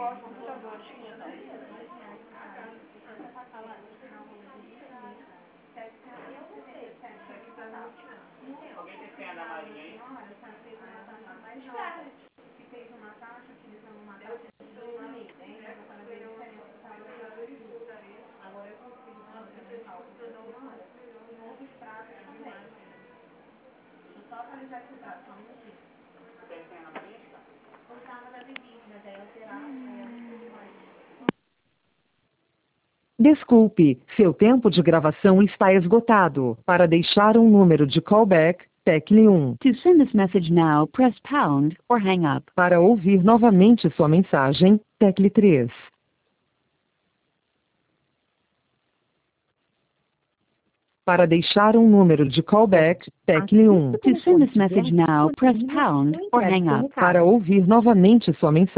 computador tinha, não. Alguém tem senha da Marinha aí? Tem senha na Marinha? Desculpe, seu tempo de gravação está esgotado. Para deixar um número de callback, tecle 1. To send this message now, press pound or hang up. Para ouvir novamente sua mensagem, tecle 3. Para deixar um número de callback, tecle 1. To send this message now, press pound or hang up. Para ouvir novamente sua mensagem,